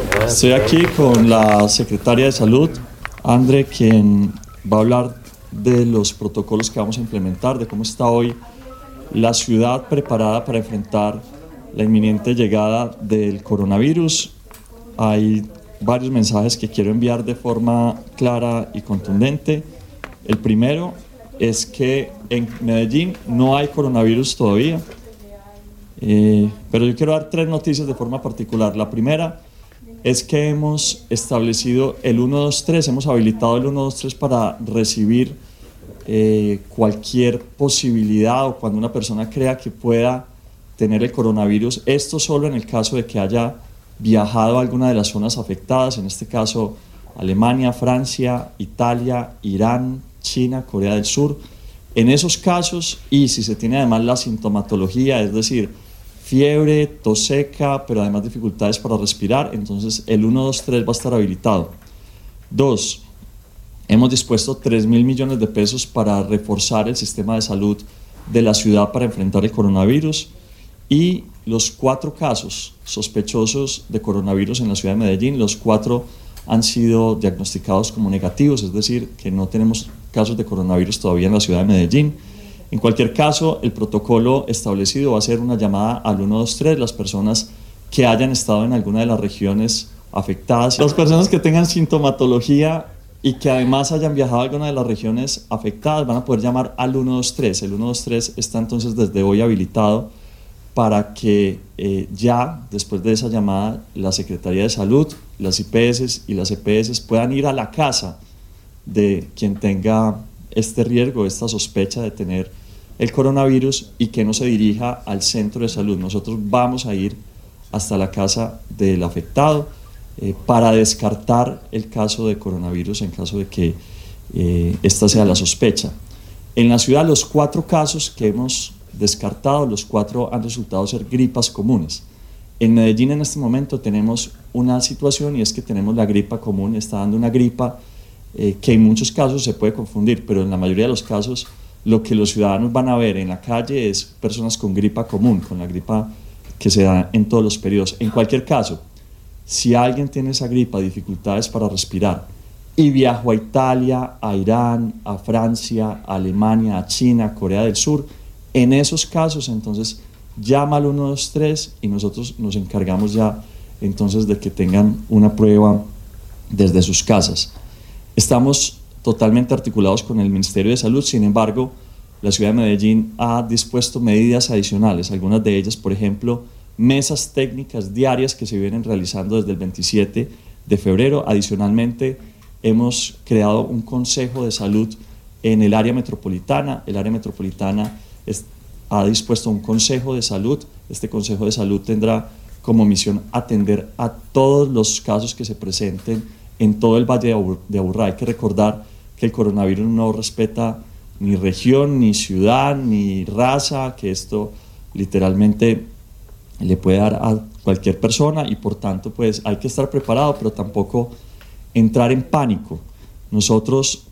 Estoy aquí con la secretaria de Salud, Andre, quien va a hablar de los protocolos que vamos a implementar, de cómo está hoy la ciudad preparada para enfrentar la inminente llegada del coronavirus. Hay varios mensajes que quiero enviar de forma clara y contundente. El primero es que en Medellín no hay coronavirus todavía, pero yo quiero dar tres noticias de forma particular. La primera es que hemos establecido el 123, hemos habilitado el 123 para recibir cualquier posibilidad o cuando una persona crea que pueda tener el coronavirus. Esto solo en el caso de que haya viajado a alguna de las zonas afectadas, en este caso Alemania, Francia, Italia, Irán, China, Corea del Sur. En esos casos, y si se tiene además la sintomatología, es decir, fiebre, tos seca, pero además dificultades para respirar, entonces el 123 va a estar habilitado. Dos, hemos dispuesto 3.000 millones de pesos para reforzar el sistema de salud de la ciudad para enfrentar el coronavirus, y los 4 casos sospechosos de coronavirus en la ciudad de Medellín, los 4 han sido diagnosticados como negativos, es decir, que no tenemos casos de coronavirus todavía en la ciudad de Medellín. En cualquier caso, el protocolo establecido va a ser una llamada al 123, las personas que hayan estado en alguna de las regiones afectadas, las personas que tengan sintomatología y que además hayan viajado a alguna de las regiones afectadas van a poder llamar al 123. El 123 está entonces desde hoy habilitado para que ya después de esa llamada la Secretaría de Salud, las IPS y las EPS puedan ir a la casa de quien tenga este riesgo, esta sospecha de tener el coronavirus y que no se dirija al centro de salud. Nosotros vamos a ir hasta la casa del afectado para descartar el caso de coronavirus en caso de que esta sea la sospecha. En la ciudad los 4 casos que hemos descartado, los 4 han resultado ser gripas comunes. En Medellín en este momento tenemos una situación y es que tenemos la gripa común, está dando una gripa que en muchos casos se puede confundir, pero en la mayoría de los casos lo que los ciudadanos van a ver en la calle es personas con gripa común, con la gripa que se da en todos los periodos. En cualquier caso, si alguien tiene esa gripa, dificultades para respirar, y viajó a Italia, a Irán, a Francia, a Alemania, a China, a Corea del Sur, en esos casos entonces llama al 123 y nosotros nos encargamos ya entonces de que tengan una prueba desde sus casas. Estamos totalmente articulados con el Ministerio de Salud, sin embargo, la ciudad de Medellín ha dispuesto medidas adicionales, algunas de ellas, por ejemplo, mesas técnicas diarias que se vienen realizando desde el 27 de febrero. Adicionalmente, hemos creado un consejo de salud en el área metropolitana. El área metropolitana ha dispuesto un consejo de salud. Este consejo de salud tendrá como misión atender a todos los casos que se presenten en todo el Valle de Aburrá. Hay que recordar que el coronavirus no respeta ni región, ni ciudad, ni raza, que esto literalmente le puede dar a cualquier persona y por tanto pues hay que estar preparado, pero tampoco entrar en pánico. Nosotros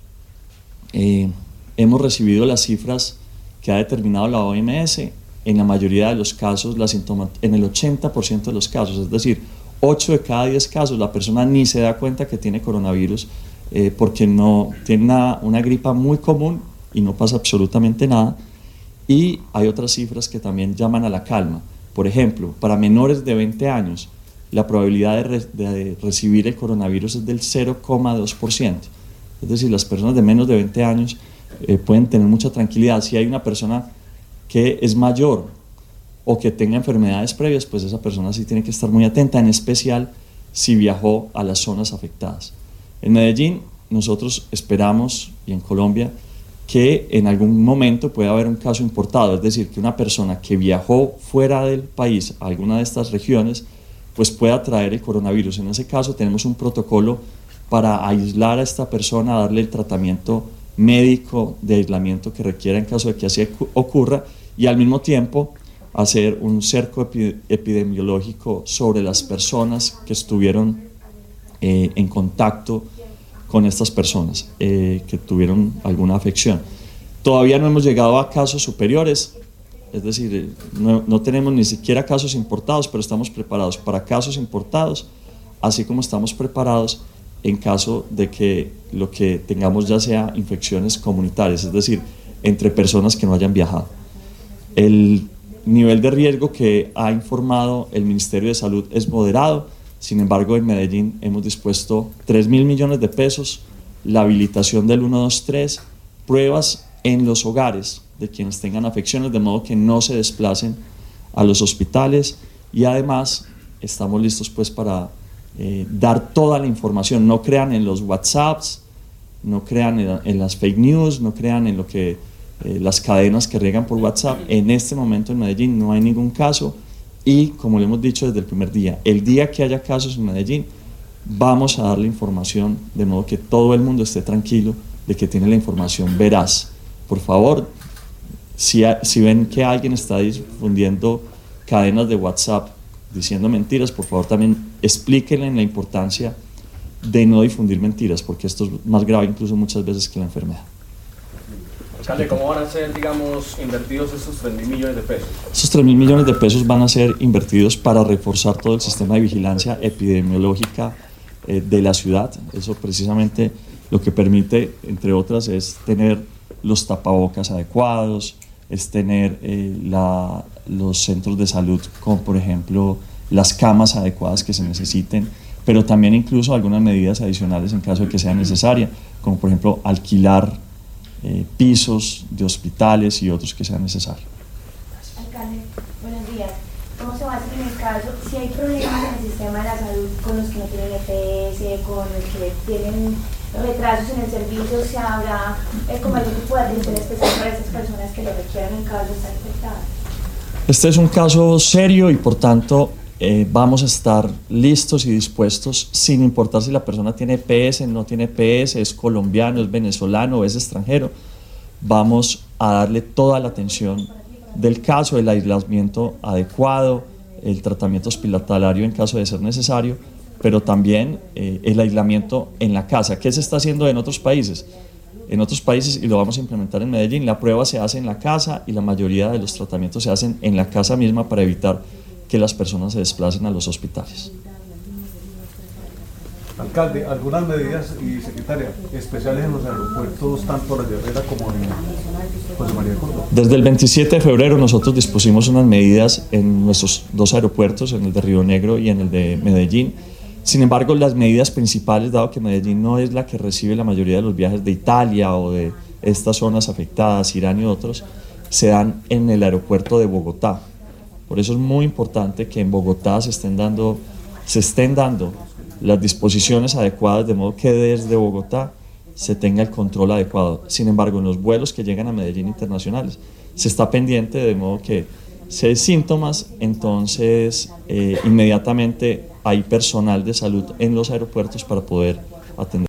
hemos recibido las cifras que ha determinado la OMS. En la mayoría de los casos, en el 80% de los casos, es decir, 8 de cada 10 casos, la persona ni se da cuenta que tiene coronavirus porque no tiene una gripa muy común y no pasa absolutamente nada. Y hay otras cifras que también llaman a la calma. Por ejemplo, para menores de 20 años, la probabilidad de recibir el coronavirus es del 0,2%. Es decir, las personas de menos de 20 años pueden tener mucha tranquilidad. Si hay una persona que es mayor o que tenga enfermedades previas, pues esa persona sí tiene que estar muy atenta, en especial si viajó a las zonas afectadas. En Medellín nosotros esperamos, y en Colombia, que en algún momento pueda haber un caso importado, es decir, que una persona que viajó fuera del país a alguna de estas regiones, pues pueda traer el coronavirus. En ese caso tenemos un protocolo para aislar a esta persona, darle el tratamiento médico de aislamiento que requiera en caso de que así ocurra, y al mismo tiempo hacer un cerco epidemiológico sobre las personas que estuvieron en contacto con estas personas que tuvieron alguna afección. Todavía no hemos llegado a casos superiores, es decir, no tenemos ni siquiera casos importados, pero estamos preparados para casos importados. así como estamos preparados en caso de que lo que tengamos ya sea infecciones comunitarias, es decir, entre personas que no hayan viajado. El nivel de riesgo que ha informado el Ministerio de Salud es moderado. Sin embargo, en Medellín hemos dispuesto 3.000 millones de pesos, la habilitación del 123, pruebas en los hogares de quienes tengan afecciones, de modo que no se desplacen a los hospitales, y además estamos listos pues para dar toda la información. No crean en los WhatsApps, no crean en las fake news, no crean en lo que las cadenas que riegan por WhatsApp. En este momento en Medellín no hay ningún caso, y como le hemos dicho desde el primer día, el día que haya casos en Medellín vamos a dar la información, de modo que todo el mundo esté tranquilo de que tiene la información veraz. Por favor, si ven que alguien está difundiendo cadenas de WhatsApp diciendo mentiras, por favor también explíquenle la importancia de no difundir mentiras, porque esto es más grave incluso muchas veces que la enfermedad. Alcalde, ¿cómo van a ser, digamos, invertidos estos 3.000 millones de pesos? Esos 3.000 millones de pesos van a ser invertidos para reforzar todo el sistema de vigilancia epidemiológica de la ciudad. Eso precisamente lo que permite, entre otras, es tener los tapabocas adecuados, es tener los centros de salud con, por ejemplo, las camas adecuadas que se necesiten, pero también incluso algunas medidas adicionales en caso de que sea necesaria, como por ejemplo alquilar pisos de hospitales y otros que sean necesarios. Alcalde, buenos días. ¿Cómo se va a hacer en el caso si hay problemas en el sistema de la salud con los que no tienen EPS, con los que tienen retrasos en el servicio? ¿Se habrá como algún tipo de atención especial para estas personas que lo requieran en caso de estar infectadas? Este es un caso serio y por tanto vamos a estar listos y dispuestos, sin importar si la persona tiene EPS, no tiene EPS, es colombiano, es venezolano o es extranjero. Vamos a darle toda la atención del caso, el aislamiento adecuado, el tratamiento hospitalario en caso de ser necesario, pero también el aislamiento en la casa. ¿Qué se está haciendo en otros países? En otros países, y lo vamos a implementar en Medellín, la prueba se hace en la casa y la mayoría de los tratamientos se hacen en la casa misma para evitar que las personas se desplacen a los hospitales. Alcalde, algunas medidas, y secretaria, especiales en los aeropuertos, tanto la Herrera como en José María Córdoba. Desde el 27 de febrero nosotros dispusimos unas medidas en nuestros dos aeropuertos, en el de Río Negro y en el de Medellín. Sin embargo, las medidas principales, dado que Medellín no es la que recibe la mayoría de los viajes de Italia o de estas zonas afectadas, Irán y otros, se dan en el aeropuerto de Bogotá. Por eso es muy importante que en Bogotá se estén dando las disposiciones adecuadas, de modo que desde Bogotá se tenga el control adecuado. Sin embargo, en los vuelos que llegan a Medellín internacionales se está pendiente, de modo que si hay síntomas, entonces inmediatamente hay personal de salud en los aeropuertos para poder atender.